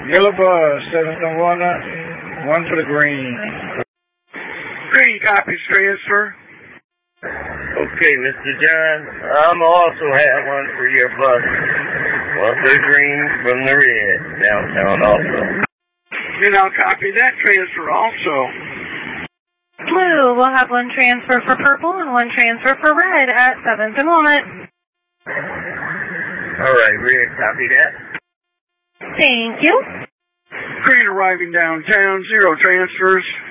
Yellow bus, 7 and 1 for the green. Green copies transfer. Okay, Mr. John, I'm also have one for your bus. One for the green from the red, downtown also. And I'll copy that transfer also. Blue will have one transfer for purple and one transfer for red at 7th and Walnut. All right, red, copy that. Thank you. Green arriving downtown, 0 transfers.